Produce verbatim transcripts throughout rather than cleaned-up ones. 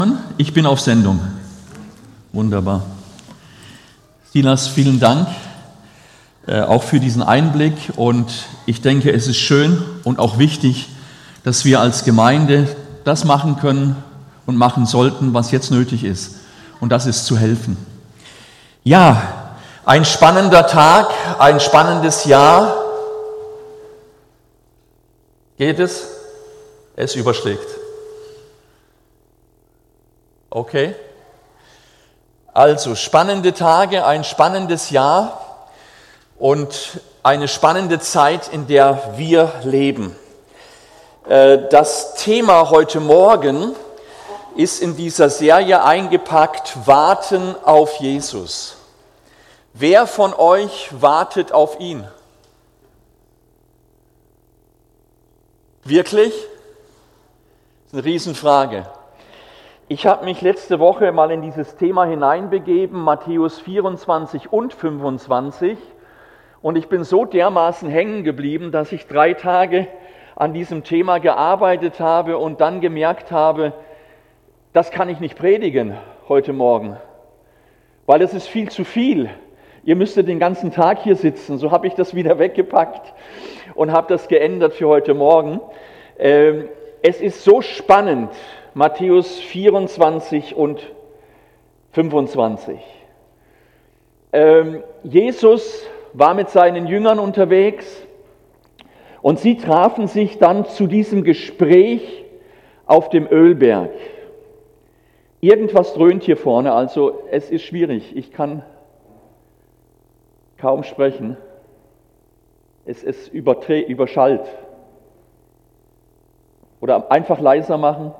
Ich bin auf Sendung. Wunderbar. Silas, vielen Dank äh, auch für diesen Einblick, und ich denke, es ist schön und auch wichtig, dass wir als Gemeinde das machen können und machen sollten, was jetzt nötig ist, und das ist zu helfen. Ja, ein spannender Tag, ein spannendes Jahr. Geht es? Es überschlägt. Okay. Also spannende Tage, ein spannendes Jahr und eine spannende Zeit, in der wir leben. Das Thema heute Morgen ist in dieser Serie eingepackt: Warten auf Jesus. Wer von euch wartet auf ihn? Wirklich? Das ist eine Riesenfrage. Ich habe mich letzte Woche mal in dieses Thema hineinbegeben, Matthäus vierundzwanzig und fünfundzwanzig, und ich bin so dermaßen hängen geblieben, dass ich drei Tage an diesem Thema gearbeitet habe und dann gemerkt habe, das kann ich nicht predigen heute Morgen, weil es ist viel zu viel. Ihr müsstet den ganzen Tag hier sitzen. So habe ich das wieder weggepackt und habe das geändert für heute Morgen. Es ist so spannend, Matthäus vierundzwanzig und fünfundzwanzig. Ähm, Jesus war mit seinen Jüngern unterwegs und sie trafen sich dann zu diesem Gespräch auf dem Ölberg. Irgendwas dröhnt hier vorne, also es ist schwierig. Ich kann kaum sprechen. Es ist überträ- überschallt. Oder einfach leiser machen.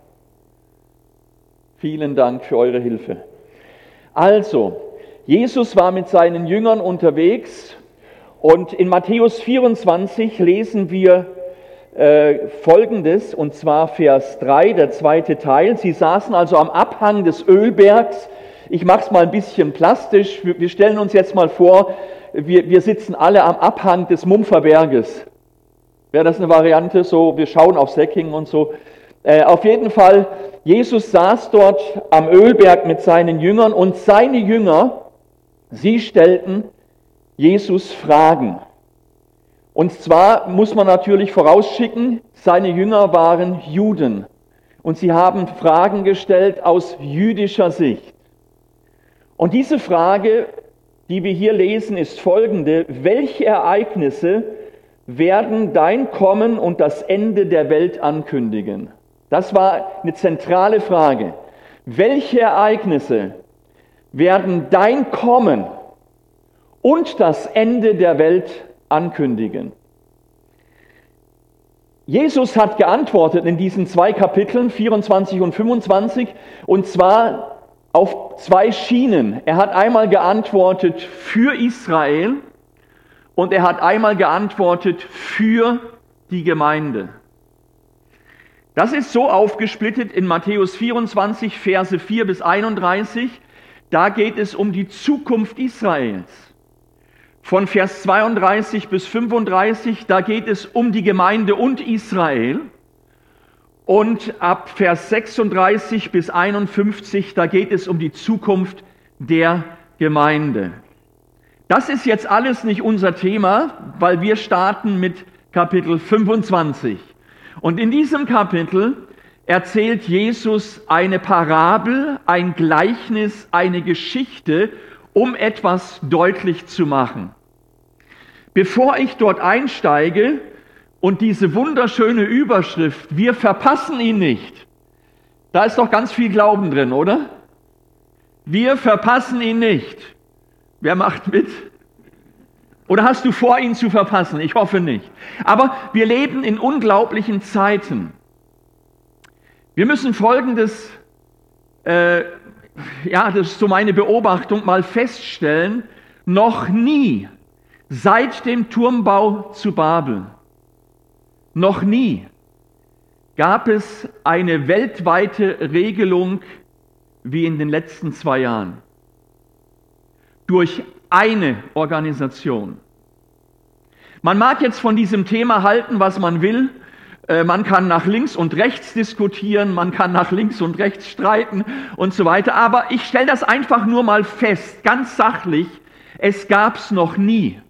Vielen Dank für eure Hilfe. Also, Jesus war mit seinen Jüngern unterwegs, und in Matthäus vierundzwanzig lesen wir äh, Folgendes, und zwar Vers drei, der zweite Teil. Sie saßen also am Abhang des Ölbergs. Ich mache es mal ein bisschen plastisch. Wir, wir stellen uns jetzt mal vor, wir, wir sitzen alle am Abhang des Mumpferberges. Wäre das eine Variante? So, wir schauen auf Säckingen und so. Äh, auf jeden Fall, Jesus saß dort am Ölberg mit seinen Jüngern, und seine Jünger, sie stellten Jesus Fragen. Und zwar muss man natürlich vorausschicken, seine Jünger waren Juden und sie haben Fragen gestellt aus jüdischer Sicht. Und diese Frage, die wir hier lesen, ist folgende: Welche Ereignisse werden dein Kommen und das Ende der Welt ankündigen? Das war eine zentrale Frage. Welche Ereignisse werden dein Kommen und das Ende der Welt ankündigen? Jesus hat geantwortet in diesen zwei Kapiteln, vierundzwanzig und fünfundzwanzig, und zwar auf zwei Schienen. Er hat einmal geantwortet für Israel und er hat einmal geantwortet für die Gemeinde. Das ist so aufgesplittet in Matthäus vierundzwanzig, Verse vier bis einunddreißig. Da geht es um die Zukunft Israels. Von Vers zweiunddreißig bis fünfunddreißig, da geht es um die Gemeinde und Israel. Und ab Vers sechsunddreißig bis einundfünfzig, da geht es um die Zukunft der Gemeinde. Das ist jetzt alles nicht unser Thema, weil wir starten mit Kapitel fünfundzwanzig. Und in diesem Kapitel erzählt Jesus eine Parabel, ein Gleichnis, eine Geschichte, um etwas deutlich zu machen. Bevor ich dort einsteige und diese wunderschöne Überschrift, wir verpassen ihn nicht, da ist doch ganz viel Glauben drin, oder? Wir verpassen ihn nicht. Wer macht mit? Oder hast du vor, ihn zu verpassen? Ich hoffe nicht. Aber wir leben in unglaublichen Zeiten. Wir müssen Folgendes, äh, ja, das ist so meine Beobachtung, mal feststellen: Noch nie seit dem Turmbau zu Babel, noch nie gab es eine weltweite Regelung wie in den letzten zwei Jahren. Durch eine Organisation. Man mag jetzt von diesem Thema halten, was man will. Man kann nach links und rechts diskutieren, man kann nach links und rechts streiten und so weiter. Aber ich stelle das einfach nur mal fest, ganz sachlich, es gab es noch nie.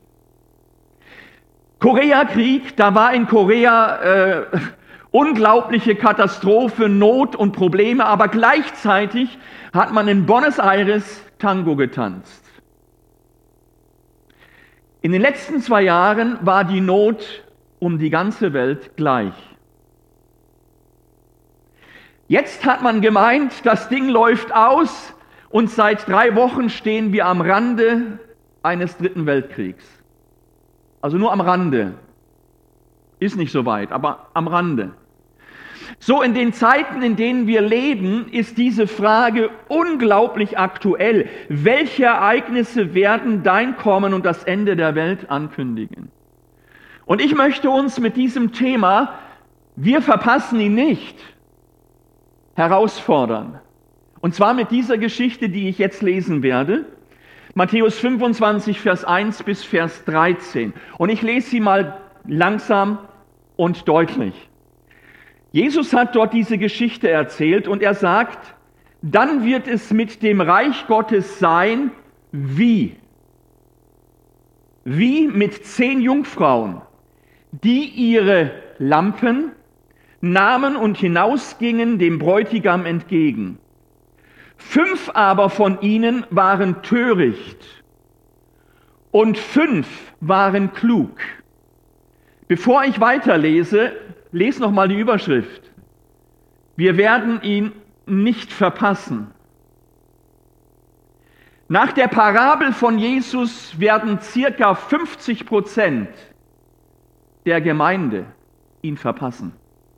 Koreakrieg, da war in Korea äh, unglaubliche Katastrophe, Not und Probleme, aber gleichzeitig hat man in Buenos Aires Tango getanzt. In den letzten zwei Jahren war die Not um die ganze Welt gleich. Jetzt hat man gemeint, das Ding läuft aus und seit drei Wochen stehen wir am Rande eines dritten Weltkriegs. Also nur am Rande. Ist nicht so weit, aber am Rande. So in den Zeiten, in denen wir leben, ist diese Frage unglaublich aktuell. Welche Ereignisse werden dein Kommen und das Ende der Welt ankündigen? Und ich möchte uns mit diesem Thema, wir verpassen ihn nicht, herausfordern. Und zwar mit dieser Geschichte, die ich jetzt lesen werde. Matthäus fünfundzwanzig, Vers eins bis Vers dreizehn. Und ich lese sie mal langsam und deutlich. Jesus hat dort diese Geschichte erzählt und er sagt, dann wird es mit dem Reich Gottes sein, wie? Wie mit zehn Jungfrauen, die ihre Lampen nahmen und hinausgingen dem Bräutigam entgegen. Fünf aber von ihnen waren töricht und fünf waren klug. Bevor ich weiterlese, lese nochmal die Überschrift. Wir werden ihn nicht verpassen. Nach der Parabel von Jesus werden circa fünfzig Prozent der Gemeinde ihn verpassen.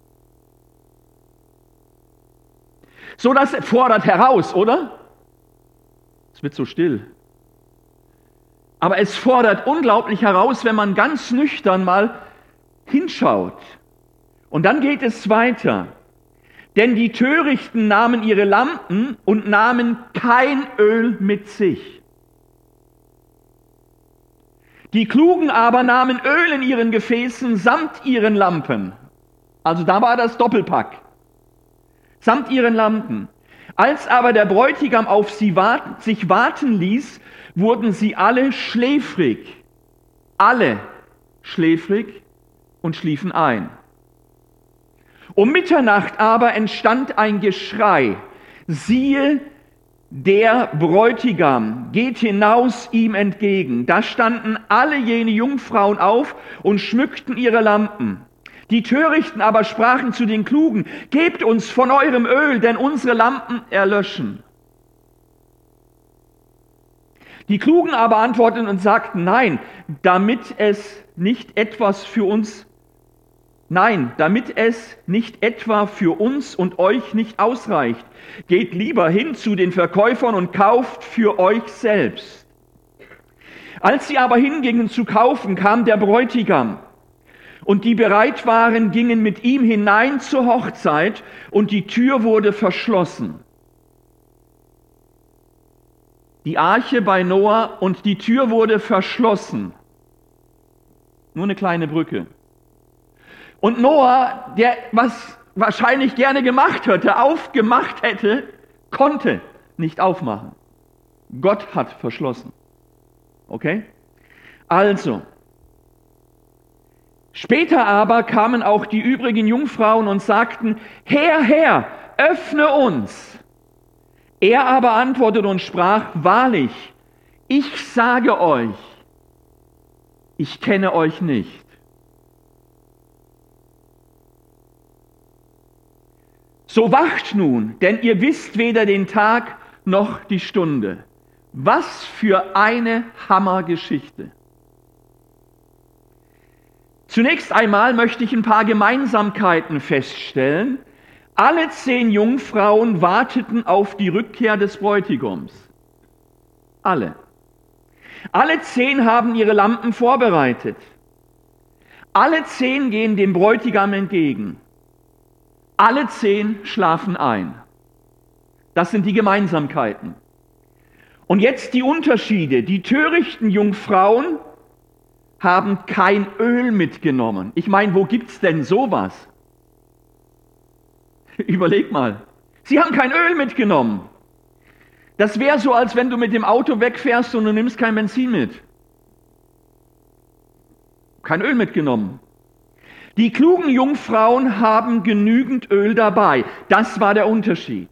So, das fordert heraus, oder? Es wird so still. Aber es fordert unglaublich heraus, wenn man ganz nüchtern mal hinschaut. Und dann geht es weiter. Denn die Törichten nahmen ihre Lampen und nahmen kein Öl mit sich. Die Klugen aber nahmen Öl in ihren Gefäßen samt ihren Lampen. Also da war das Doppelpack. Samt ihren Lampen. Als aber der Bräutigam auf sie warten, sich warten ließ, wurden sie alle schläfrig. Alle schläfrig und schliefen ein. Um Mitternacht aber entstand ein Geschrei. Siehe, der Bräutigam geht hinaus ihm entgegen. Da standen alle jene Jungfrauen auf und schmückten ihre Lampen. Die Törichten aber sprachen zu den Klugen, gebt uns von eurem Öl, denn unsere Lampen erlöschen. Die Klugen aber antworteten und sagten, nein, damit es nicht etwas für uns, nein, damit es nicht etwa für uns und euch nicht ausreicht, geht lieber hin zu den Verkäufern und kauft für euch selbst. Als sie aber hingingen zu kaufen, kam der Bräutigam. Und die bereit waren, gingen mit ihm hinein zur Hochzeit und die Tür wurde verschlossen. Die Arche bei Noah und die Tür wurde verschlossen. Nur eine kleine Brücke. Und Noah, der was wahrscheinlich gerne gemacht hätte, aufgemacht hätte, konnte nicht aufmachen. Gott hat verschlossen. Okay? Also, später aber kamen auch die übrigen Jungfrauen und sagten, Herr, Herr, öffne uns. Er aber antwortete und sprach, wahrlich, ich sage euch, ich kenne euch nicht. So wacht nun, denn ihr wisst weder den Tag noch die Stunde. Was für eine Hammergeschichte. Zunächst einmal möchte ich ein paar Gemeinsamkeiten feststellen. Alle zehn Jungfrauen warteten auf die Rückkehr des Bräutigams. Alle. Alle zehn haben ihre Lampen vorbereitet. Alle zehn gehen dem Bräutigam entgegen. Alle zehn schlafen ein. Das sind die Gemeinsamkeiten. Und jetzt die Unterschiede. Die törichten Jungfrauen haben kein Öl mitgenommen. Ich meine, wo gibt's denn sowas? Überleg mal. Sie haben kein Öl mitgenommen. Das wäre so, als wenn du mit dem Auto wegfährst und du nimmst kein Benzin mit. Kein Öl mitgenommen. Die klugen Jungfrauen haben genügend Öl dabei. Das war der Unterschied.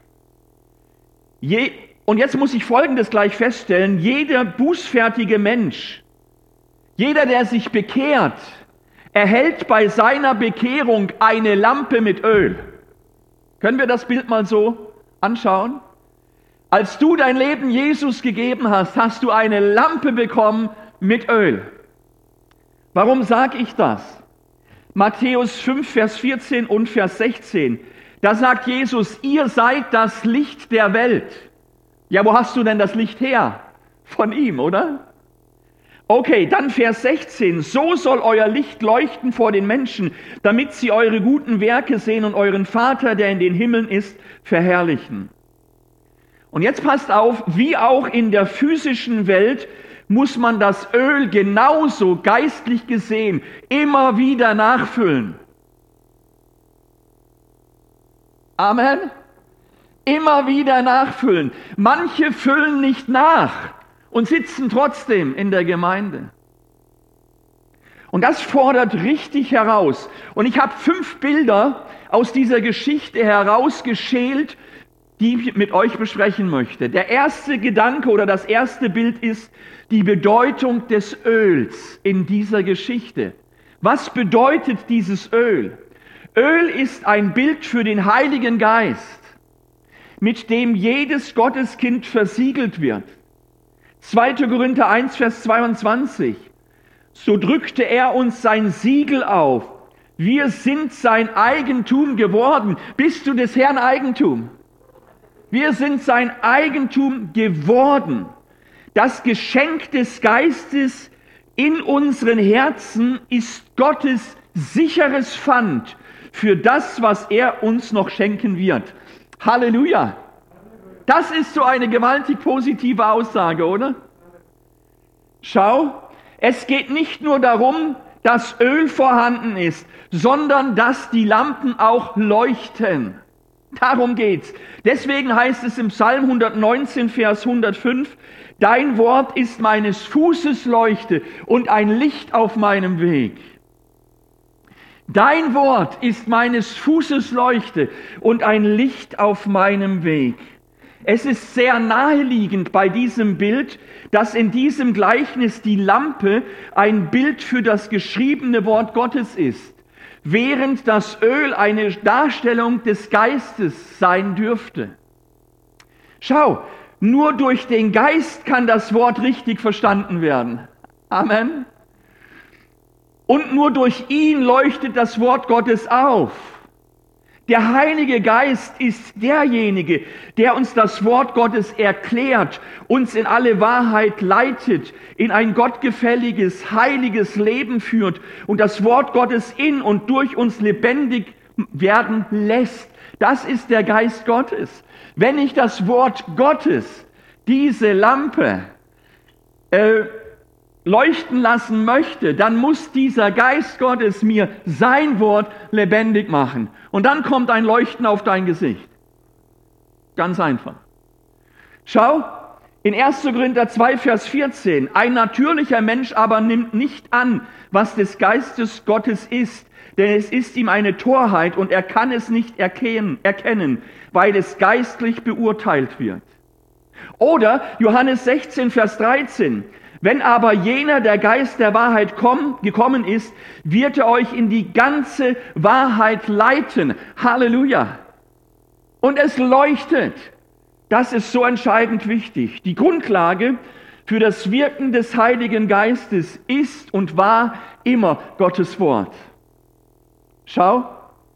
Je, und jetzt muss ich Folgendes gleich feststellen. Jeder bußfertige Mensch, jeder, der sich bekehrt, erhält bei seiner Bekehrung eine Lampe mit Öl. Können wir das Bild mal so anschauen? Als du dein Leben Jesus gegeben hast, hast du eine Lampe bekommen mit Öl. Warum sage ich das? Matthäus fünf, Vers vierzehn und Vers sechzehn. Da sagt Jesus, ihr seid das Licht der Welt. Ja, wo hast du denn das Licht her? Von ihm, oder? Okay, dann Vers sechzehn. So soll euer Licht leuchten vor den Menschen, damit sie eure guten Werke sehen und euren Vater, der in den Himmeln ist, verherrlichen. Und jetzt passt auf, wie auch in der physischen Welt muss man das Öl genauso geistlich gesehen immer wieder nachfüllen. Amen. Immer wieder nachfüllen. Manche füllen nicht nach und sitzen trotzdem in der Gemeinde. Und das fordert richtig heraus. Und ich habe fünf Bilder aus dieser Geschichte herausgeschält, die ich mit euch besprechen möchte. Der erste Gedanke oder das erste Bild ist die Bedeutung des Öls in dieser Geschichte. Was bedeutet dieses Öl? Öl ist ein Bild für den Heiligen Geist, mit dem jedes Gotteskind versiegelt wird. zweiter Korinther eins, Vers zweiundzwanzig. So drückte er uns sein Siegel auf. Wir sind sein Eigentum geworden. Bist du des Herrn Eigentum? Wir sind sein Eigentum geworden. Das Geschenk des Geistes in unseren Herzen ist Gottes sicheres Pfand für das, was er uns noch schenken wird. Halleluja! Das ist so eine gewaltig positive Aussage, oder? Schau, es geht nicht nur darum, dass Öl vorhanden ist, sondern dass die Lampen auch leuchten. Darum geht's. Deswegen heißt es im Psalm hundertneunzehn, Vers hundertfünf, dein Wort ist meines Fußes Leuchte und ein Licht auf meinem Weg. Dein Wort ist meines Fußes Leuchte und ein Licht auf meinem Weg. Es ist sehr naheliegend bei diesem Bild, dass in diesem Gleichnis die Lampe ein Bild für das geschriebene Wort Gottes ist, während das Öl eine Darstellung des Geistes sein dürfte. Schau, nur durch den Geist kann das Wort richtig verstanden werden. Amen. Und nur durch ihn leuchtet das Wort Gottes auf. Der Heilige Geist ist derjenige, der uns das Wort Gottes erklärt, uns in alle Wahrheit leitet, in ein gottgefälliges, heiliges Leben führt und das Wort Gottes in und durch uns lebendig werden lässt. Das ist der Geist Gottes. Wenn ich das Wort Gottes, diese Lampe, äh, leuchten lassen möchte, dann muss dieser Geist Gottes mir sein Wort lebendig machen. Und dann kommt ein Leuchten auf dein Gesicht. Ganz einfach. Schau, in erster Korinther zwei, Vers vierzehn, ein natürlicher Mensch aber nimmt nicht an, was des Geistes Gottes ist, denn es ist ihm eine Torheit und er kann es nicht erkennen, erkennen, weil es geistlich beurteilt wird. Oder Johannes sechzehn, Vers dreizehn, wenn aber jener, der Geist der Wahrheit komm, gekommen ist, wird er euch in die ganze Wahrheit leiten. Halleluja! Und es leuchtet. Das ist so entscheidend wichtig. Die Grundlage für das Wirken des Heiligen Geistes ist und war immer Gottes Wort. Schau,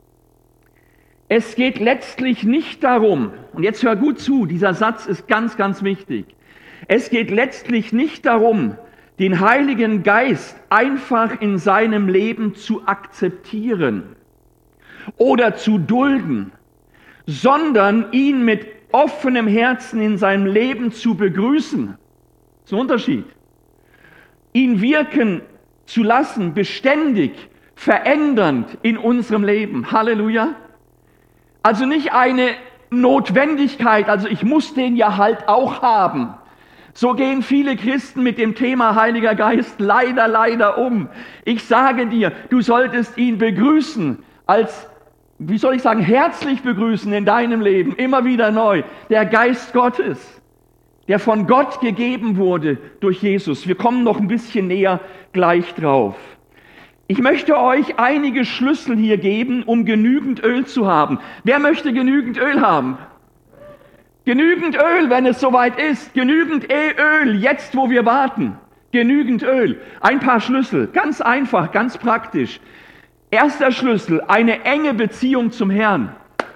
es geht letztlich nicht darum, und jetzt hör gut zu, dieser Satz ist ganz, ganz wichtig. Es geht letztlich nicht darum, den Heiligen Geist einfach in seinem Leben zu akzeptieren oder zu dulden, sondern ihn mit offenem Herzen in seinem Leben zu begrüßen. Das ist ein Unterschied. Ihn wirken zu lassen, beständig, verändernd in unserem Leben. Halleluja. Also nicht eine Notwendigkeit, also ich muss den ja halt auch haben. So gehen viele Christen mit dem Thema Heiliger Geist leider, leider um. Ich sage dir, du solltest ihn begrüßen, als, wie soll ich sagen, herzlich begrüßen in deinem Leben, immer wieder neu. Der Geist Gottes, der von Gott gegeben wurde durch Jesus. Wir kommen noch ein bisschen näher gleich drauf. Ich möchte euch einige Schlüssel hier geben, um genügend Öl zu haben. Wer möchte genügend Öl haben? Genügend Öl, wenn es soweit ist. Genügend Öl, jetzt wo wir warten. Genügend Öl. Ein paar Schlüssel, ganz einfach, ganz praktisch. Erster Schlüssel, eine enge Beziehung zum Herrn.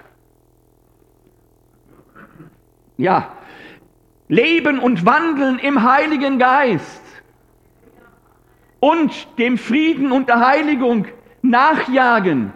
Ja, Leben und Wandeln im Heiligen Geist. Und dem Frieden und der Heiligung nachjagen.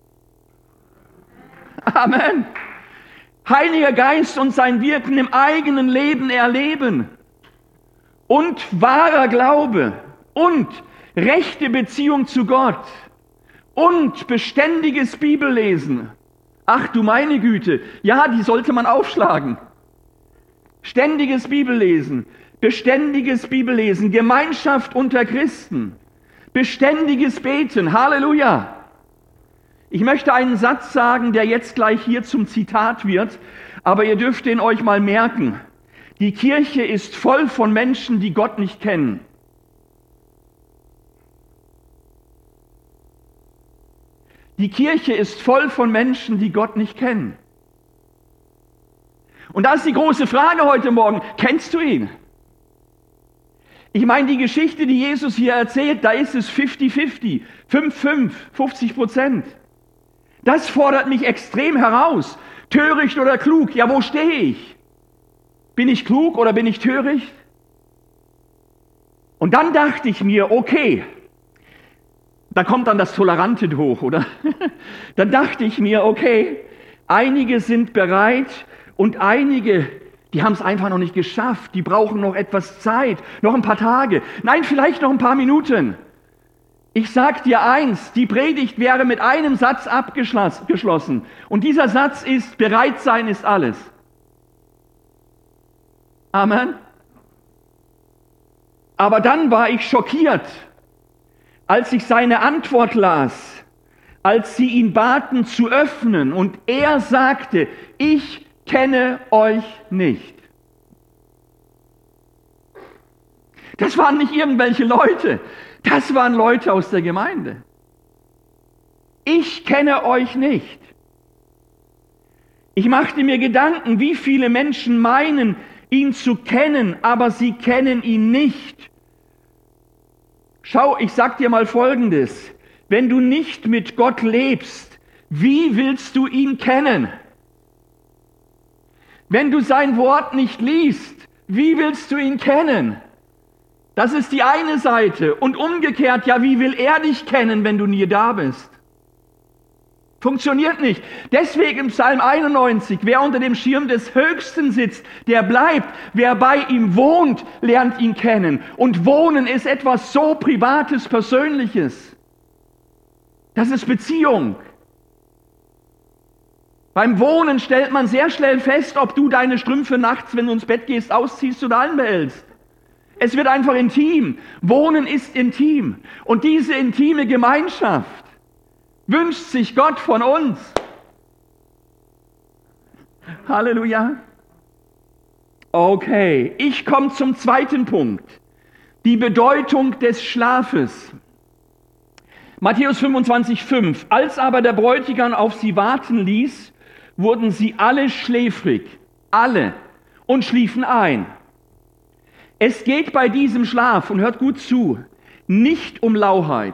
Amen. Heiliger Geist und sein Wirken im eigenen Leben erleben. Und wahrer Glaube. Und rechte Beziehung zu Gott. Und beständiges Bibellesen. Ach du meine Güte, ja, die sollte man aufschlagen. Ständiges Bibellesen. Beständiges Bibellesen, Gemeinschaft unter Christen, beständiges Beten, Halleluja. Ich möchte einen Satz sagen, der jetzt gleich hier zum Zitat wird, aber ihr dürft den euch mal merken. Die Kirche ist voll von Menschen, die Gott nicht kennen. Die Kirche ist voll von Menschen, die Gott nicht kennen. Und da ist die große Frage heute Morgen, kennst du ihn? Ich meine, die Geschichte, die Jesus hier erzählt, da ist es fünfzig fünfzig, fünf fünf, fünfzig Prozent. Das fordert mich extrem heraus. Töricht oder klug? Ja, wo stehe ich? Bin ich klug oder bin ich töricht? Und dann dachte ich mir, okay, da kommt dann das Tolerante hoch, oder? Dann dachte ich mir, okay, einige sind bereit und einige, die haben es einfach noch nicht geschafft. Die brauchen noch etwas Zeit, noch ein paar Tage. Nein, vielleicht noch ein paar Minuten. Ich sag dir eins, die Predigt wäre mit einem Satz abgeschlossen. Und dieser Satz ist, bereit sein ist alles. Amen. Aber dann war ich schockiert, als ich seine Antwort las, als sie ihn baten zu öffnen und er sagte, ich kenne euch nicht. Das waren nicht irgendwelche Leute, das waren Leute aus der Gemeinde. Ich kenne euch nicht. Ich machte mir Gedanken, wie viele Menschen meinen, ihn zu kennen, aber sie kennen ihn nicht. Schau, ich sag dir mal Folgendes. Wenn du nicht mit Gott lebst, wie willst du ihn kennen? Wenn du sein Wort nicht liest, wie willst du ihn kennen? Das ist die eine Seite. Und umgekehrt, ja, wie will er dich kennen, wenn du nie da bist? Funktioniert nicht. Deswegen im Psalm einundneunzig, wer unter dem Schirm des Höchsten sitzt, der bleibt. Wer bei ihm wohnt, lernt ihn kennen. Und Wohnen ist etwas so Privates, Persönliches. Das ist Beziehung. Beim Wohnen stellt man sehr schnell fest, ob du deine Strümpfe nachts, wenn du ins Bett gehst, ausziehst oder anbehältst. Es wird einfach intim. Wohnen ist intim. Und diese intime Gemeinschaft wünscht sich Gott von uns. Halleluja. Okay, ich komme zum zweiten Punkt. Die Bedeutung des Schlafes. Matthäus fünfundzwanzig, fünf. Als aber der Bräutigam auf sie warten ließ, wurden sie alle schläfrig, alle, und schliefen ein. Es geht bei diesem Schlaf, und hört gut zu, nicht um Lauheit.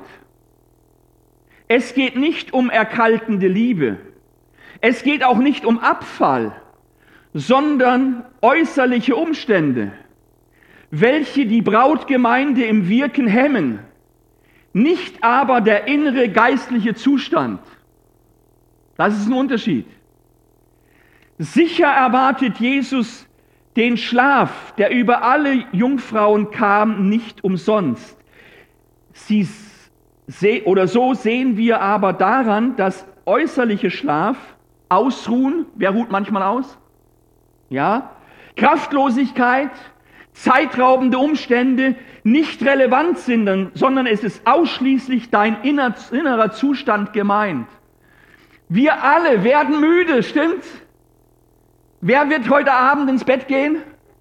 Es geht nicht um erkaltende Liebe. Es geht auch nicht um Abfall, sondern äußerliche Umstände, welche die Brautgemeinde im Wirken hemmen, nicht aber der innere geistliche Zustand. Das ist ein Unterschied. Sicher erwartet Jesus den Schlaf, der über alle Jungfrauen kam, nicht umsonst. Sie se- oder so sehen wir aber daran, dass äußerlicher Schlaf Ausruhen. Wer ruht manchmal aus? Ja. Kraftlosigkeit, zeitraubende Umstände nicht relevant sind, sondern es ist ausschließlich dein innerer Zustand gemeint. Wir alle werden müde, stimmt's? Wer wird heute Abend ins Bett gehen?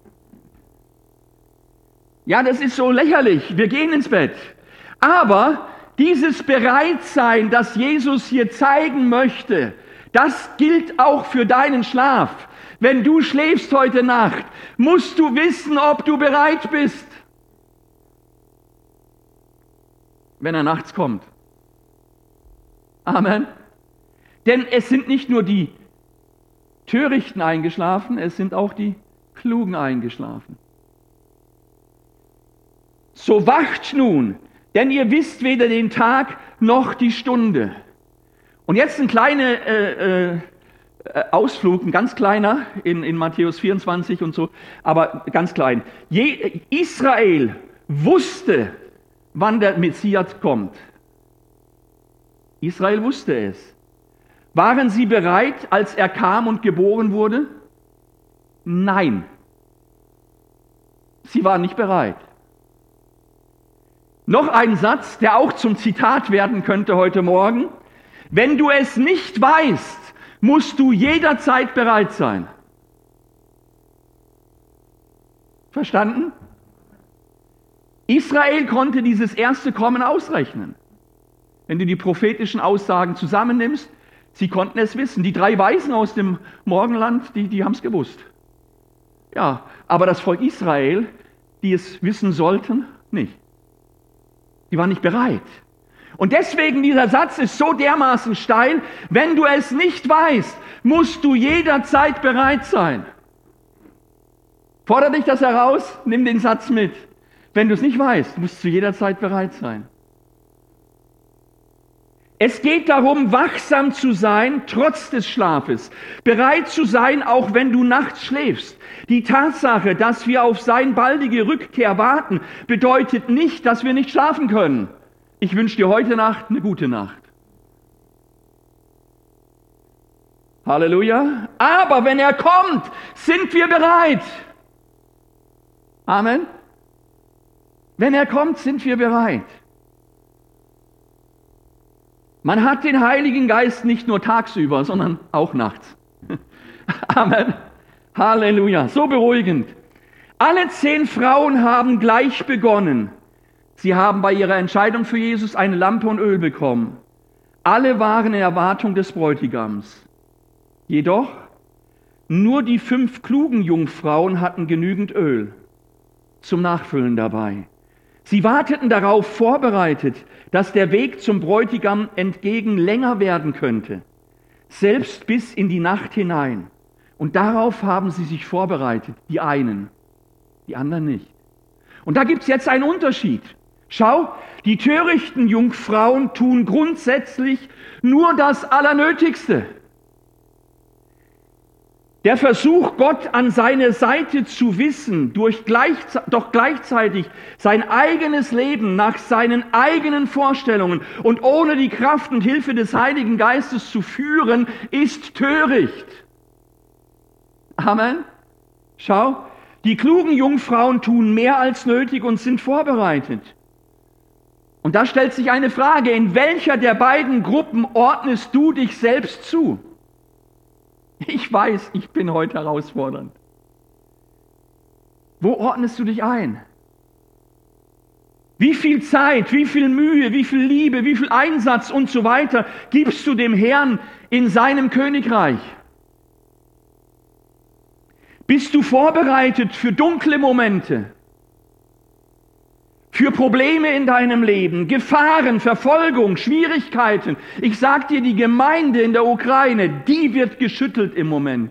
Ja, das ist so lächerlich. Wir gehen ins Bett. Aber dieses Bereitsein, das Jesus hier zeigen möchte, das gilt auch für deinen Schlaf. Wenn du schläfst heute Nacht, musst du wissen, ob du bereit bist, wenn er nachts kommt. Amen. Denn es sind nicht nur die Törichten eingeschlafen, es sind auch die Klugen eingeschlafen. So wacht nun, denn ihr wisst weder den Tag noch die Stunde. Und jetzt ein kleiner äh, äh, Ausflug, ein ganz kleiner in, in Matthäus vierundzwanzig und so, aber ganz klein. Je, Israel wusste, wann der Messias kommt. Israel wusste es. Waren sie bereit, als er kam und geboren wurde? Nein. Sie waren nicht bereit. Noch ein Satz, der auch zum Zitat werden könnte heute Morgen. Wenn du es nicht weißt, musst du jederzeit bereit sein. Verstanden? Israel konnte dieses erste Kommen ausrechnen. Wenn du die prophetischen Aussagen zusammennimmst, sie konnten es wissen. Die drei Weisen aus dem Morgenland, die, die haben es gewusst. Ja, aber das Volk Israel, die es wissen sollten, nicht. Die waren nicht bereit. Und deswegen dieser Satz ist so dermaßen steil, wenn du es nicht weißt, musst du jederzeit bereit sein. Fordert dich das heraus? Nimm den Satz mit. Wenn du es nicht weißt, musst du jederzeit bereit sein. Es geht darum, wachsam zu sein, trotz des Schlafes. Bereit zu sein, auch wenn du nachts schläfst. Die Tatsache, dass wir auf seine baldige Rückkehr warten, bedeutet nicht, dass wir nicht schlafen können. Ich wünsche dir heute Nacht eine gute Nacht. Halleluja. Aber wenn er kommt, sind wir bereit. Amen. Wenn er kommt, sind wir bereit. Man hat den Heiligen Geist nicht nur tagsüber, sondern auch nachts. Amen. Halleluja. So beruhigend. Alle zehn Frauen haben gleich begonnen. Sie haben bei ihrer Entscheidung für Jesus eine Lampe und Öl bekommen. Alle waren in Erwartung des Bräutigams. Jedoch nur die fünf klugen Jungfrauen hatten genügend Öl zum Nachfüllen dabei. Sie warteten darauf, vorbereitet, dass der Weg zum Bräutigam entgegen länger werden könnte, selbst bis in die Nacht hinein. Und darauf haben sie sich vorbereitet, die einen, die anderen nicht. Und da gibt es jetzt einen Unterschied. Schau, die törichten Jungfrauen tun grundsätzlich nur das Allernötigste. Der Versuch, Gott an seine Seite zu wissen, durch gleichze- doch gleichzeitig sein eigenes Leben nach seinen eigenen Vorstellungen und ohne die Kraft und Hilfe des Heiligen Geistes zu führen, ist töricht. Amen. Schau, die klugen Jungfrauen tun mehr als nötig und sind vorbereitet. Und da stellt sich eine Frage, in welcher der beiden Gruppen ordnest du dich selbst zu? Ich weiß, ich bin heute herausfordernd. Wo ordnest du dich ein? Wie viel Zeit, wie viel Mühe, wie viel Liebe, wie viel Einsatz und so weiter gibst du dem Herrn in seinem Königreich? Bist du vorbereitet für dunkle Momente? Für Probleme in deinem Leben, Gefahren, Verfolgung, Schwierigkeiten. Ich sag dir, die Gemeinde in der Ukraine, die wird geschüttelt im Moment.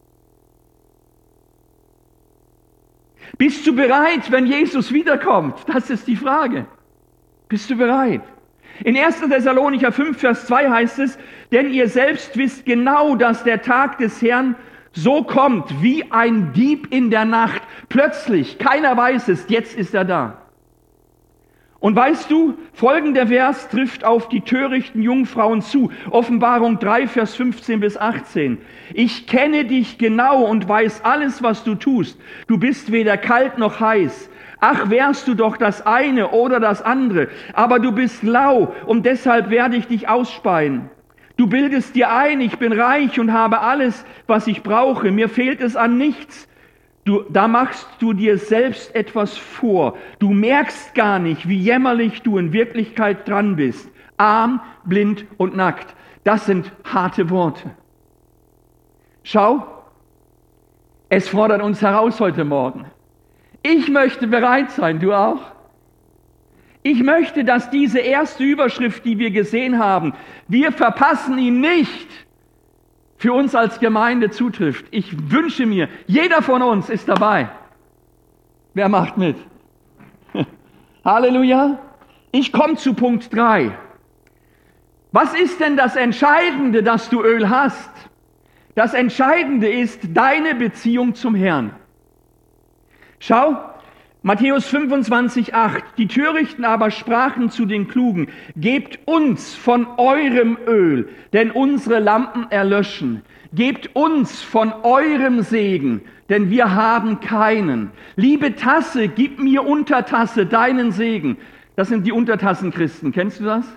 Bist du bereit, wenn Jesus wiederkommt? Das ist die Frage. Bist du bereit? In erster Thessalonicher fünf, Vers zwei heißt es, denn ihr selbst wisst genau, dass der Tag des Herrn so kommt, wie ein Dieb in der Nacht. Plötzlich, keiner weiß es, jetzt ist er da. Und weißt du, folgender Vers trifft auf die törichten Jungfrauen zu. Offenbarung drei, Vers fünfzehn bis achtzehn. Ich kenne dich genau und weiß alles, was du tust. Du bist weder kalt noch heiß. Ach, wärst du doch das eine oder das andere. Aber du bist lau und deshalb werde ich dich ausspeien. Du bildest dir ein, ich bin reich und habe alles, was ich brauche. Mir fehlt es an nichts. Du, da machst du dir selbst etwas vor. Du merkst gar nicht, wie jämmerlich du in Wirklichkeit dran bist. Arm, blind und nackt. Das sind harte Worte. Schau, es fordert uns heraus heute Morgen. Ich möchte bereit sein, du auch. Ich möchte, dass diese erste Überschrift, die wir gesehen haben, wir verpassen ihn nicht, für uns als Gemeinde zutrifft. Ich wünsche mir, jeder von uns ist dabei. Wer macht mit? Halleluja. Ich komme zu Punkt drei. Was ist denn das Entscheidende, dass du Öl hast? Das Entscheidende ist deine Beziehung zum Herrn. Schau, Matthäus fünfundzwanzig, acht. Die Törichten aber sprachen zu den Klugen, gebt uns von eurem Öl, denn unsere Lampen erlöschen. Gebt uns von eurem Segen, denn wir haben keinen. Liebe Tasse, gib mir Untertasse deinen Segen. Das sind die Untertassenchristen. Kennst du das?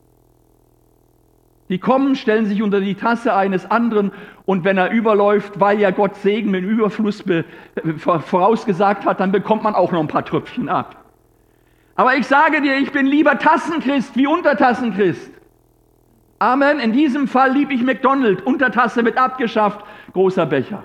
Die kommen, stellen sich unter die Tasse eines anderen und wenn er überläuft, weil ja Gott Segen mit Überfluss be, vorausgesagt hat, dann bekommt man auch noch ein paar Tröpfchen ab. Aber ich sage dir, ich bin lieber Tassenchrist wie Untertassenchrist. Amen. In diesem Fall liebe ich McDonald's. Untertasse wird abgeschafft, großer Becher.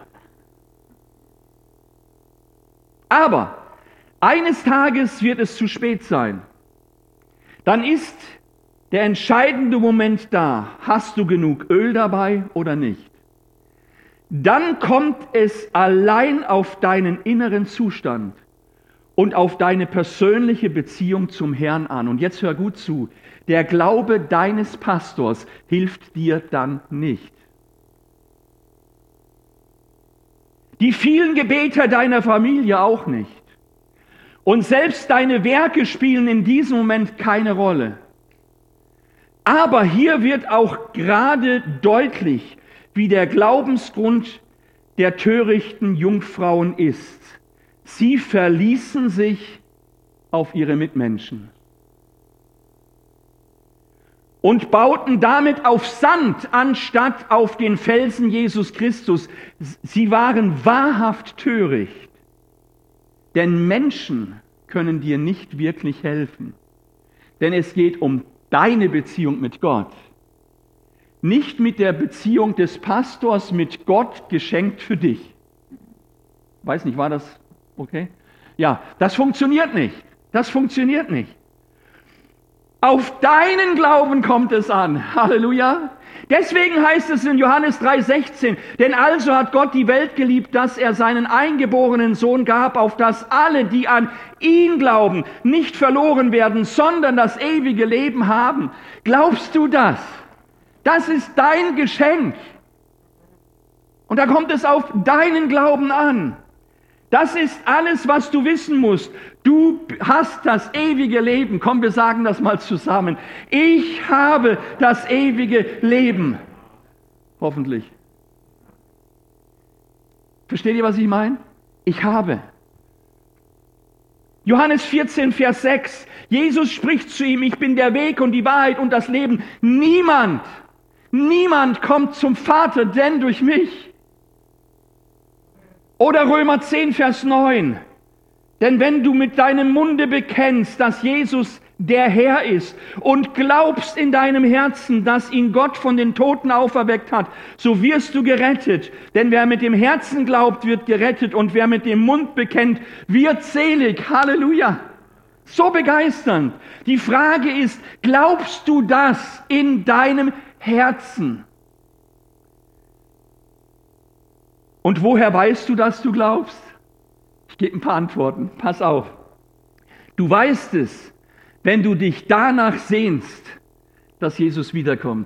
Aber eines Tages wird es zu spät sein. Dann ist der entscheidende Moment da. Hast du genug Öl dabei oder nicht? Dann kommt es allein auf deinen inneren Zustand und auf deine persönliche Beziehung zum Herrn an. Und jetzt hör gut zu. Der Glaube deines Pastors hilft dir dann nicht. Die vielen Gebete deiner Familie auch nicht. Und selbst deine Werke spielen in diesem Moment keine Rolle. Aber hier wird auch gerade deutlich, wie der Glaubensgrund der törichten Jungfrauen ist. Sie verließen sich auf ihre Mitmenschen und bauten damit auf Sand anstatt auf den Felsen Jesus Christus. Sie waren wahrhaft töricht, denn Menschen können dir nicht wirklich helfen, denn es geht um deine Beziehung mit Gott. Nicht mit der Beziehung des Pastors mit Gott geschenkt für dich. Weiß nicht, war das okay? Ja, das funktioniert nicht. Das funktioniert nicht. Auf deinen Glauben kommt es an. Halleluja. Deswegen heißt es in Johannes drei sechzehn, denn also hat Gott die Welt geliebt, dass er seinen eingeborenen Sohn gab, auf dass alle, die an ihn glauben, nicht verloren werden, sondern das ewige Leben haben. Glaubst du das? Das ist dein Geschenk. Und da kommt es auf deinen Glauben an. Das ist alles, was du wissen musst. Du hast das ewige Leben. Komm, wir sagen das mal zusammen. Ich habe das ewige Leben. Hoffentlich. Versteht ihr, was ich meine? Ich habe. Johannes vierzehn, Vers sechs. Jesus spricht zu ihm, ich bin der Weg und die Wahrheit und das Leben. Niemand, niemand kommt zum Vater, denn durch mich. Oder Römer zehn, Vers neun. Denn wenn du mit deinem Munde bekennst, dass Jesus der Herr ist und glaubst in deinem Herzen, dass ihn Gott von den Toten auferweckt hat, so wirst du gerettet. Denn wer mit dem Herzen glaubt, wird gerettet und wer mit dem Mund bekennt, wird selig. Halleluja. So begeisternd. Die Frage ist, glaubst du das in deinem Herzen? Und woher weißt du, dass du glaubst? Ich gebe ein paar Antworten. Pass auf. Du weißt es, wenn du dich danach sehnst, dass Jesus wiederkommt.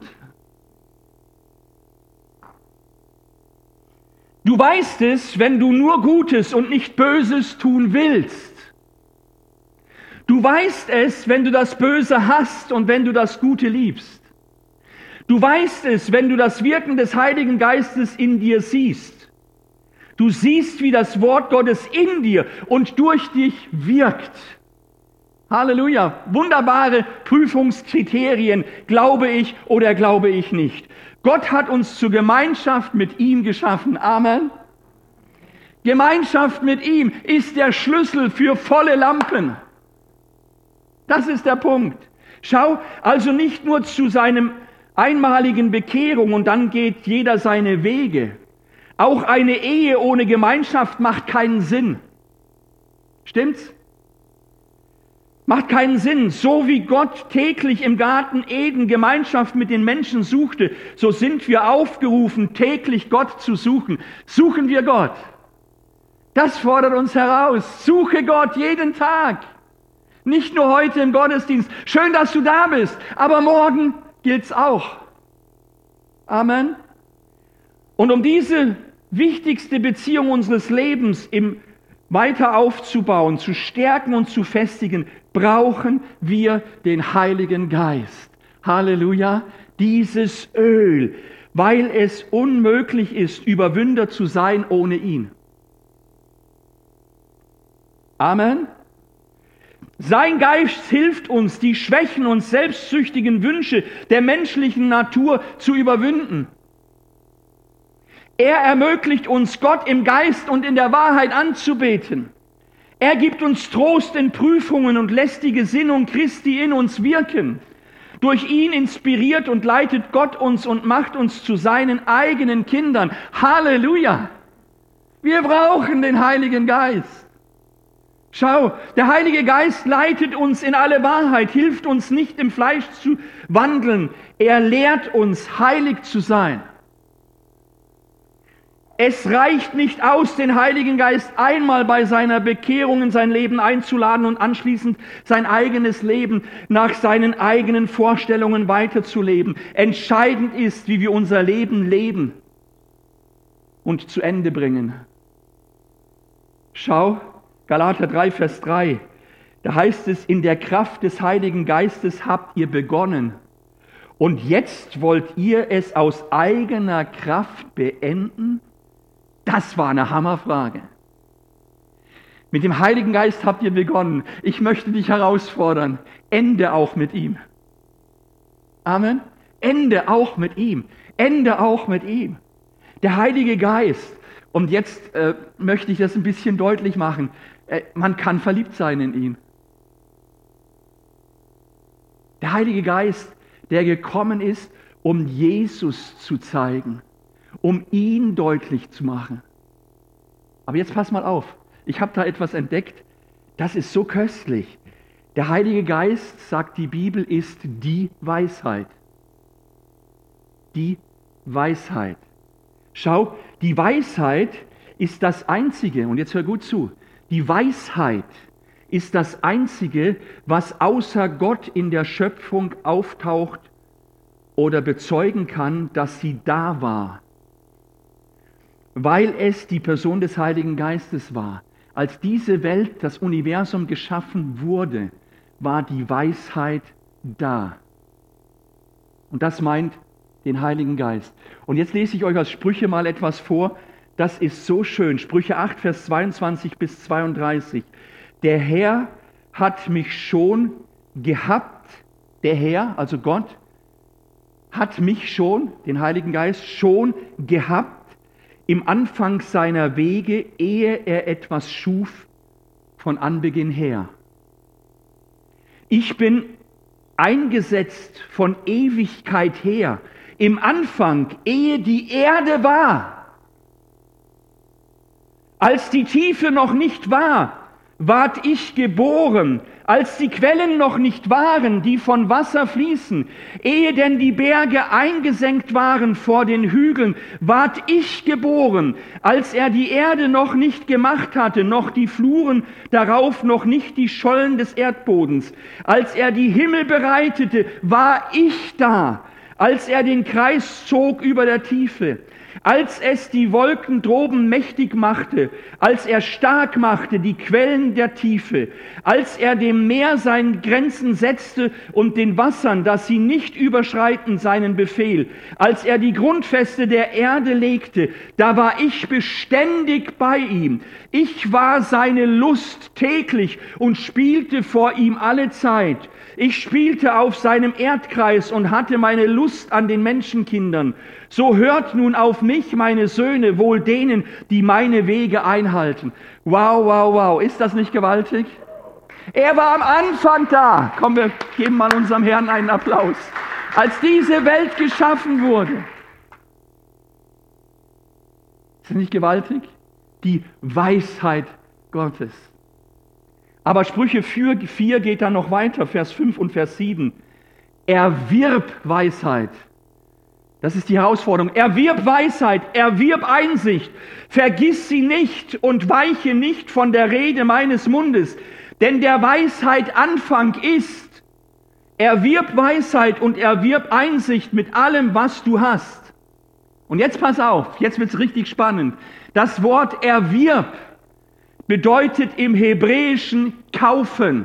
Du weißt es, wenn du nur Gutes und nicht Böses tun willst. Du weißt es, wenn du das Böse hasst und wenn du das Gute liebst. Du weißt es, wenn du das Wirken des Heiligen Geistes in dir siehst. Du siehst, wie das Wort Gottes in dir und durch dich wirkt. Halleluja, wunderbare Prüfungskriterien, glaube ich oder glaube ich nicht. Gott hat uns zur Gemeinschaft mit ihm geschaffen. Amen. Gemeinschaft mit ihm ist der Schlüssel für volle Lampen. Das ist der Punkt. Schau also nicht nur zu seinem einmaligen Bekehrung und dann geht jeder seine Wege. Auch eine Ehe ohne Gemeinschaft macht keinen Sinn. Stimmt's? Macht keinen Sinn. So wie Gott täglich im Garten Eden Gemeinschaft mit den Menschen suchte, so sind wir aufgerufen, täglich Gott zu suchen. Suchen wir Gott. Das fordert uns heraus. Suche Gott jeden Tag. Nicht nur heute im Gottesdienst. Schön, dass du da bist, aber morgen gilt's auch. Amen. Und um diese wichtigste Beziehung unseres Lebens im weiter aufzubauen, zu stärken und zu festigen, brauchen wir den Heiligen Geist. Halleluja. Dieses Öl, weil es unmöglich ist, Überwinder zu sein ohne ihn. Amen. Sein Geist hilft uns, die Schwächen und selbstsüchtigen Wünsche der menschlichen Natur zu überwinden. Er ermöglicht uns, Gott im Geist und in der Wahrheit anzubeten. Er gibt uns Trost in Prüfungen und lässt die Gesinnung Christi in uns wirken. Durch ihn inspiriert und leitet Gott uns und macht uns zu seinen eigenen Kindern. Halleluja! Wir brauchen den Heiligen Geist. Schau, der Heilige Geist leitet uns in alle Wahrheit, hilft uns nicht im Fleisch zu wandeln. Er lehrt uns, heilig zu sein. Es reicht nicht aus, den Heiligen Geist einmal bei seiner Bekehrung in sein Leben einzuladen und anschließend sein eigenes Leben nach seinen eigenen Vorstellungen weiterzuleben. Entscheidend ist, wie wir unser Leben leben und zu Ende bringen. Schau, Galater drei, Vers drei, da heißt es, in der Kraft des Heiligen Geistes habt ihr begonnen und jetzt wollt ihr es aus eigener Kraft beenden? Das war eine Hammerfrage. Mit dem Heiligen Geist habt ihr begonnen. Ich möchte dich herausfordern, ende auch mit ihm. Amen. Ende auch mit ihm. Ende auch mit ihm. Der Heilige Geist. Und jetzt äh, möchte ich das ein bisschen deutlich machen. Äh, man kann verliebt sein in ihn. Der Heilige Geist, der gekommen ist, um Jesus zu zeigen, um ihn deutlich zu machen. Aber jetzt pass mal auf, ich habe da etwas entdeckt, das ist so köstlich. Der Heilige Geist, sagt die Bibel, ist die Weisheit. Die Weisheit. Schau, die Weisheit ist das Einzige, und jetzt hör gut zu, die Weisheit ist das Einzige, was außer Gott in der Schöpfung auftaucht oder bezeugen kann, dass sie da war. Weil es die Person des Heiligen Geistes war. Als diese Welt, das Universum geschaffen wurde, war die Weisheit da. Und das meint den Heiligen Geist. Und jetzt lese ich euch aus Sprüche mal etwas vor. Das ist so schön. Sprüche acht, Vers zweiundzwanzig bis zweiunddreißig. Der Herr hat mich schon gehabt, der Herr, also Gott, hat mich schon, den Heiligen Geist, schon gehabt im Anfang seiner Wege, ehe er etwas schuf von Anbeginn her. Ich bin eingesetzt von Ewigkeit her, im Anfang, ehe die Erde war. Als die Tiefe noch nicht war, ward ich geboren, als die Quellen noch nicht waren, die von Wasser fließen, ehe denn die Berge eingesenkt waren vor den Hügeln, ward ich geboren, als er die Erde noch nicht gemacht hatte, noch die Fluren darauf, noch nicht die Schollen des Erdbodens. Als er die Himmel bereitete, war ich da, als er den Kreis zog über der Tiefe. als es die Wolken droben mächtig machte, als er stark machte die Quellen der Tiefe, als er dem Meer seine Grenzen setzte und den Wassern, dass sie nicht überschreiten, seinen Befehl, als er die Grundfeste der Erde legte, da war ich beständig bei ihm. Ich war seine Lust täglich und spielte vor ihm alle Zeit. Ich spielte auf seinem Erdkreis und hatte meine Lust an den Menschenkindern. So hört nun auf mich, meine Söhne, wohl denen, die meine Wege einhalten. Wow, wow, wow. Ist das nicht gewaltig? Er war am Anfang da. Komm, wir geben mal unserem Herrn einen Applaus. Als diese Welt geschaffen wurde. Ist das nicht gewaltig? Die Weisheit Gottes. Aber Sprüche vier geht dann noch weiter, Vers fünf und Vers sieben. Erwirb Weisheit. Das ist die Herausforderung. Erwirb Weisheit, erwirb Einsicht. Vergiss sie nicht und weiche nicht von der Rede meines Mundes. Denn der Weisheit Anfang ist. Erwirb Weisheit und erwirb Einsicht mit allem, was du hast. Und jetzt pass auf, jetzt wird es richtig spannend. Das Wort erwirb bedeutet im Hebräischen kaufen.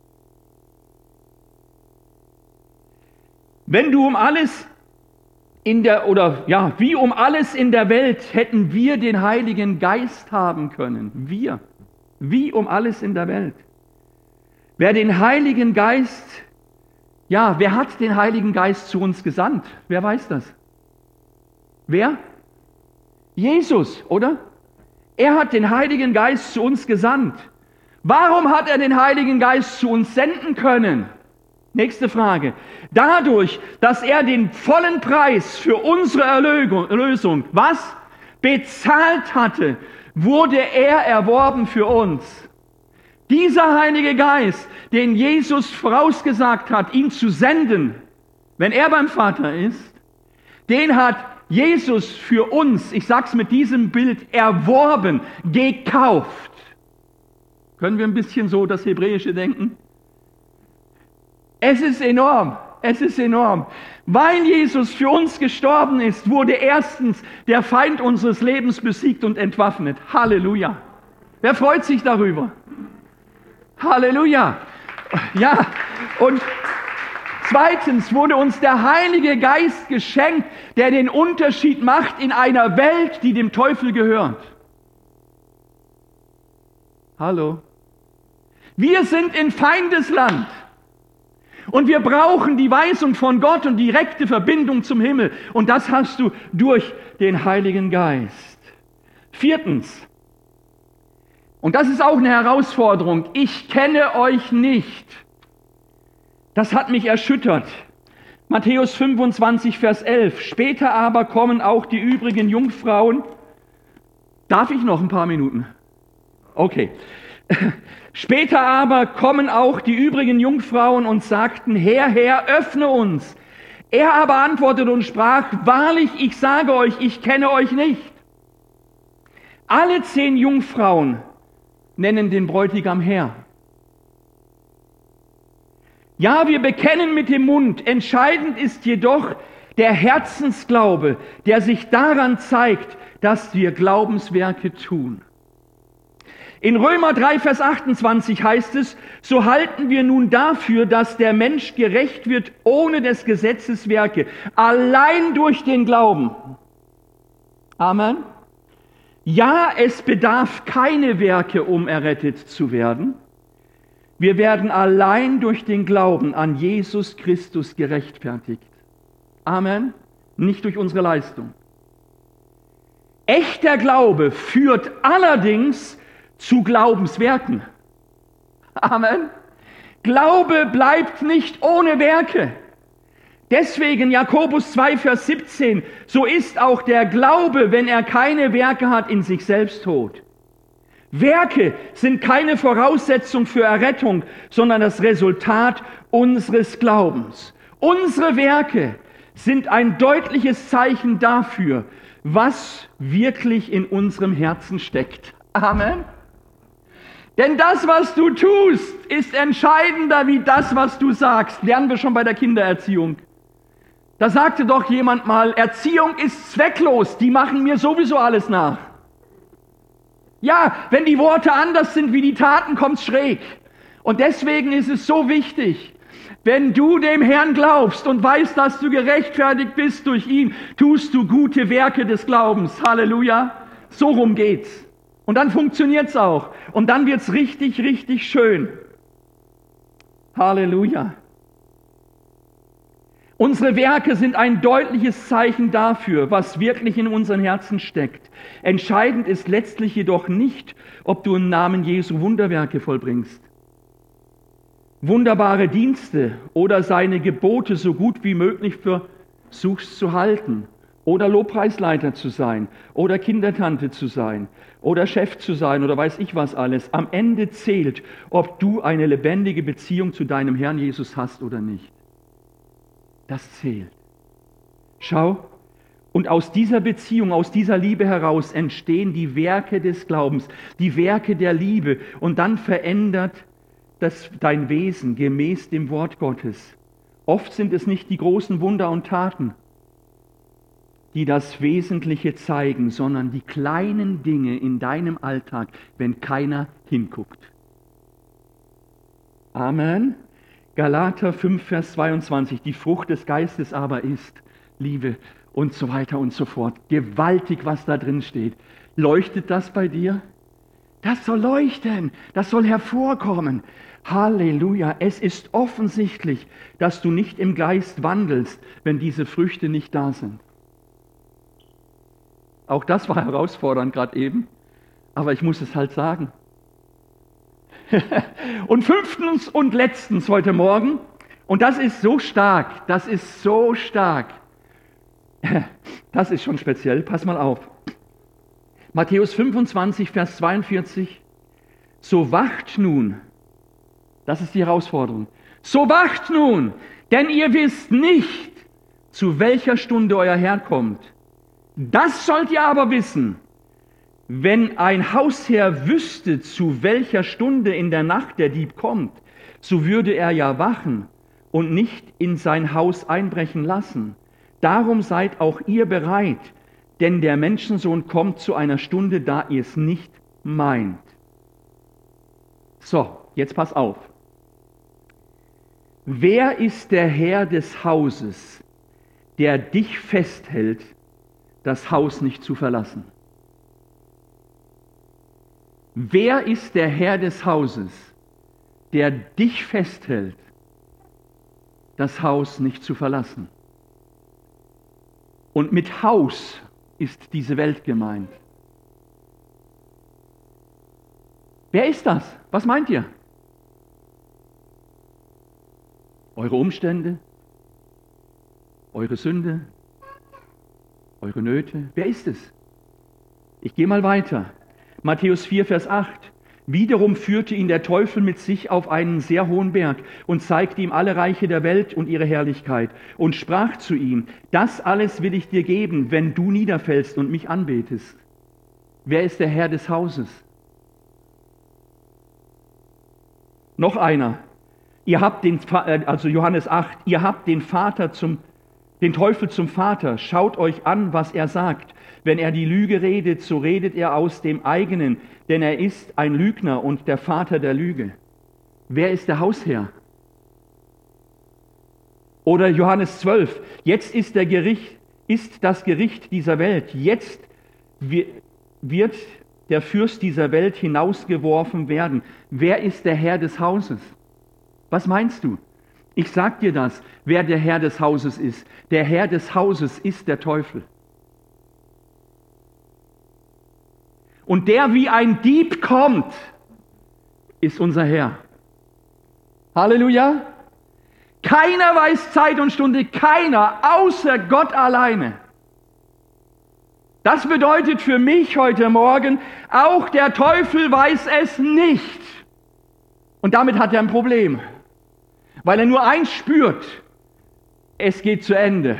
Wenn du um alles in der, oder ja, wie um alles in der Welt hätten wir den Heiligen Geist haben können. Wir. Wie um alles in der Welt. Wer den Heiligen Geist, ja, wer hat den Heiligen Geist zu uns gesandt? Wer weiß das? Wer? Jesus, oder? Er hat den Heiligen Geist zu uns gesandt. Warum hat er den Heiligen Geist zu uns senden können? Nächste Frage. Dadurch, dass er den vollen Preis für unsere Erlösung, was? Bezahlt hatte, wurde er erworben für uns. Dieser Heilige Geist, den Jesus vorausgesagt hat, ihn zu senden, wenn er beim Vater ist, den hat Jesus für uns, ich sag's mit diesem Bild, erworben, gekauft. Können wir ein bisschen so das Hebräische denken? Es ist enorm, es ist enorm. Weil Jesus für uns gestorben ist, wurde erstens der Feind unseres Lebens besiegt und entwaffnet. Halleluja. Wer freut sich darüber? Halleluja. Ja, und zweitens wurde uns der Heilige Geist geschenkt, der den Unterschied macht in einer Welt, die dem Teufel gehört. Hallo. Wir sind in Feindesland und wir brauchen die Weisung von Gott und direkte Verbindung zum Himmel. Und das hast du durch den Heiligen Geist. Viertens, und das ist auch eine Herausforderung, ich kenne euch nicht. Das hat mich erschüttert. Matthäus fünfundzwanzig, Vers elf. Später aber kommen auch die übrigen Jungfrauen. Darf ich noch ein paar Minuten? Okay. Später aber kommen auch die übrigen Jungfrauen und sagten, Herr, Herr, öffne uns. Er aber antwortete und sprach, wahrlich, ich sage euch, ich kenne euch nicht. Alle zehn Jungfrauen nennen den Bräutigam Herr. Ja, wir bekennen mit dem Mund, entscheidend ist jedoch der Herzensglaube, der sich daran zeigt, dass wir Glaubenswerke tun. In Römer drei, Vers achtundzwanzig heißt es, so halten wir nun dafür, dass der Mensch gerecht wird ohne des Gesetzes Werke, allein durch den Glauben. Amen. Ja, es bedarf keine Werke, um errettet zu werden. Wir werden allein durch den Glauben an Jesus Christus gerechtfertigt. Amen. Nicht durch unsere Leistung. Echter Glaube führt allerdings zu Glaubenswerken. Amen. Glaube bleibt nicht ohne Werke. Deswegen Jakobus zwei, Vers siebzehn, so ist auch der Glaube, wenn er keine Werke hat, in sich selbst tot. Werke sind keine Voraussetzung für Errettung, sondern das Resultat unseres Glaubens. Unsere Werke sind ein deutliches Zeichen dafür, was wirklich in unserem Herzen steckt. Amen. Denn das, was du tust, ist entscheidender wie das, was du sagst. Lernen wir schon bei der Kindererziehung. Da sagte doch jemand mal, Erziehung ist zwecklos, die machen mir sowieso alles nach. Ja, wenn die Worte anders sind wie die Taten, kommt's schräg. Und deswegen ist es so wichtig, wenn du dem Herrn glaubst und weißt, dass du gerechtfertigt bist durch ihn, tust du gute Werke des Glaubens. Halleluja. So rum geht's. Und dann funktioniert's auch. Und dann wird's richtig, richtig schön. Halleluja. Unsere Werke sind ein deutliches Zeichen dafür, was wirklich in unseren Herzen steckt. Entscheidend ist letztlich jedoch nicht, ob du im Namen Jesu Wunderwerke vollbringst. Wunderbare Dienste oder seine Gebote so gut wie möglich versuchst zu halten oder Lobpreisleiter zu sein oder Kindertante zu sein oder Chef zu sein oder weiß ich was alles. Am Ende zählt, ob du eine lebendige Beziehung zu deinem Herrn Jesus hast oder nicht. Das zählt. Schau, und aus dieser Beziehung, aus dieser Liebe heraus entstehen die Werke des Glaubens, die Werke der Liebe und dann verändert das dein Wesen gemäß dem Wort Gottes. Oft sind es nicht die großen Wunder und Taten, die das Wesentliche zeigen, sondern die kleinen Dinge in deinem Alltag, wenn keiner hinguckt. Amen. Galater fünf, Vers zweiundzwanzig, die Frucht des Geistes aber ist Liebe und so weiter und so fort. Gewaltig, was da drin steht. Leuchtet das bei dir? Das soll leuchten, das soll hervorkommen. Halleluja, es ist offensichtlich, dass du nicht im Geist wandelst, wenn diese Früchte nicht da sind. Auch das war herausfordernd gerade eben, aber ich muss es halt sagen. Und fünftens und letztens heute Morgen, und das ist so stark, das ist so stark, das ist schon speziell, pass mal auf. Matthäus fünfundzwanzig, Vers zweiundvierzig, so wacht nun, das ist die Herausforderung, so wacht nun, denn ihr wisst nicht, zu welcher Stunde euer Herr kommt. Das sollt ihr aber wissen. Wenn ein Hausherr wüsste, zu welcher Stunde in der Nacht der Dieb kommt, so würde er ja wachen und nicht in sein Haus einbrechen lassen. Darum seid auch ihr bereit, denn der Menschensohn kommt zu einer Stunde, da ihr es nicht meint. So, jetzt pass auf. Wer ist der Herr des Hauses, der dich festhält, das Haus nicht zu verlassen? Wer ist der Herr des Hauses, der dich festhält, das Haus nicht zu verlassen? Und mit Haus ist diese Welt gemeint. Wer ist das? Was meint ihr? Eure Umstände? Eure Sünde? Eure Nöte? Wer ist es? Ich gehe mal weiter. Matthäus vier, Vers acht. Wiederum führte ihn der Teufel mit sich auf einen sehr hohen Berg und zeigte ihm alle Reiche der Welt und ihre Herrlichkeit und sprach zu ihm, das alles will ich dir geben, wenn du niederfällst und mich anbetest. Wer ist der Herr des Hauses? Noch einer. Ihr habt den, also Johannes acht, ihr habt den Vater zum, den Teufel zum Vater. Schaut euch an, was er sagt. Wenn er die Lüge redet, so redet er aus dem eigenen, denn er ist ein Lügner und der Vater der Lüge. Wer ist der Hausherr? Oder Johannes zwölf, jetzt ist, der Gericht, ist das Gericht dieser Welt, jetzt wird der Fürst dieser Welt hinausgeworfen werden. Wer ist der Herr des Hauses? Was meinst du? Ich sag dir das, wer der Herr des Hauses ist. Der Herr des Hauses ist der Teufel. Und der wie ein Dieb kommt, ist unser Herr. Halleluja. Keiner weiß Zeit und Stunde, keiner, außer Gott alleine. Das bedeutet für mich heute Morgen, auch der Teufel weiß es nicht. Und damit hat er ein Problem, weil er nur eins spürt, es geht zu Ende.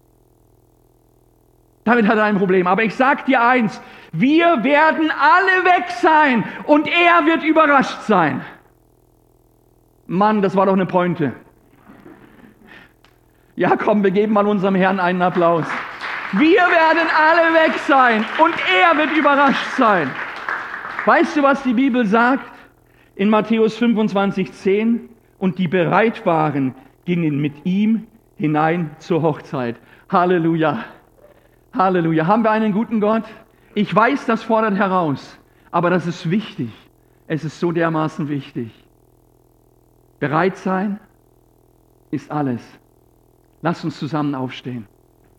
Damit hat er ein Problem. Aber ich sage dir eins, wir werden alle weg sein und er wird überrascht sein. Mann, das war doch eine Pointe. Ja, komm, wir geben mal unserem Herrn einen Applaus. Wir werden alle weg sein und er wird überrascht sein. Weißt du, was die Bibel sagt? In Matthäus fünfundzwanzig, zehn. Und die bereit waren, gingen mit ihm hinein zur Hochzeit. Halleluja. Halleluja. Haben wir einen guten Gott? Ich weiß, das fordert heraus, aber das ist wichtig. Es ist so dermaßen wichtig. Bereit sein ist alles. Lass uns zusammen aufstehen.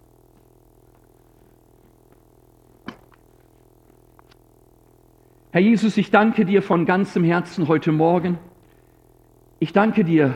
Herr Jesus, ich danke dir von ganzem Herzen heute Morgen. Ich danke dir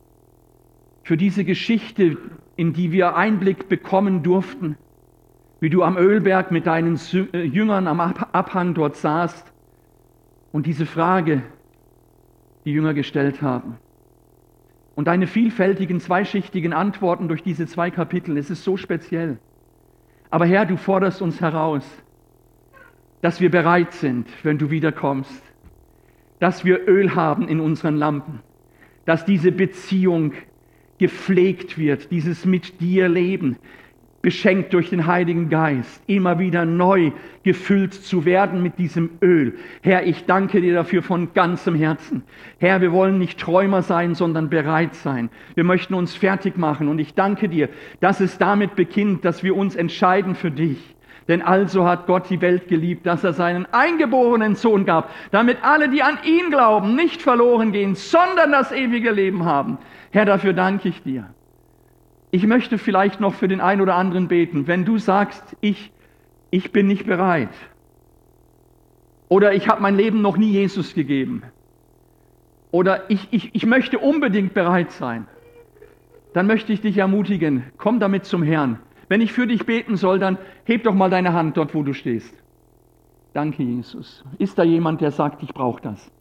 für diese Geschichte, in die wir Einblick bekommen durften, wie du am Ölberg mit deinen Jüngern am Abhang dort saßt und diese Frage die Jünger gestellt haben. Und deine vielfältigen, zweischichtigen Antworten durch diese zwei Kapitel, es ist so speziell. Aber Herr, du forderst uns heraus, dass wir bereit sind, wenn du wiederkommst, dass wir Öl haben in unseren Lampen, dass diese Beziehung gepflegt wird, dieses mit dir Leben, beschenkt durch den Heiligen Geist, immer wieder neu gefüllt zu werden mit diesem Öl. Herr, ich danke dir dafür von ganzem Herzen. Herr, wir wollen nicht Träumer sein, sondern bereit sein. Wir möchten uns fertig machen und ich danke dir, dass es damit beginnt, dass wir uns entscheiden für dich. Denn also hat Gott die Welt geliebt, dass er seinen eingeborenen Sohn gab, damit alle, die an ihn glauben, nicht verloren gehen, sondern das ewige Leben haben. Herr, dafür danke ich dir. Ich möchte vielleicht noch für den einen oder anderen beten. Wenn du sagst, ich, ich bin nicht bereit oder ich habe mein Leben noch nie Jesus gegeben oder ich, ich, ich möchte unbedingt bereit sein, dann möchte ich dich ermutigen, komm damit zum Herrn. Wenn ich für dich beten soll, dann heb doch mal deine Hand dort, wo du stehst. Danke, Jesus. Ist da jemand, der sagt, ich brauche das?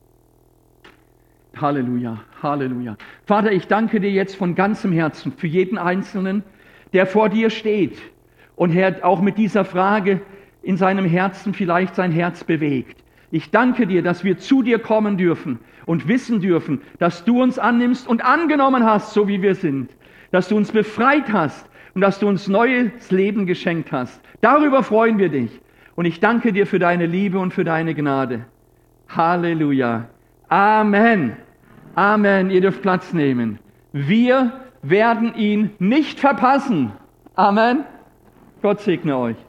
Halleluja, Halleluja. Vater, ich danke dir jetzt von ganzem Herzen für jeden Einzelnen, der vor dir steht und Herr, auch mit dieser Frage in seinem Herzen vielleicht sein Herz bewegt. Ich danke dir, dass wir zu dir kommen dürfen und wissen dürfen, dass du uns annimmst und angenommen hast, so wie wir sind. Dass du uns befreit hast und dass du uns neues Leben geschenkt hast. Darüber freuen wir dich. Und ich danke dir für deine Liebe und für deine Gnade. Halleluja. Amen. Amen. Ihr dürft Platz nehmen. Wir werden ihn nicht verpassen. Amen. Gott segne euch.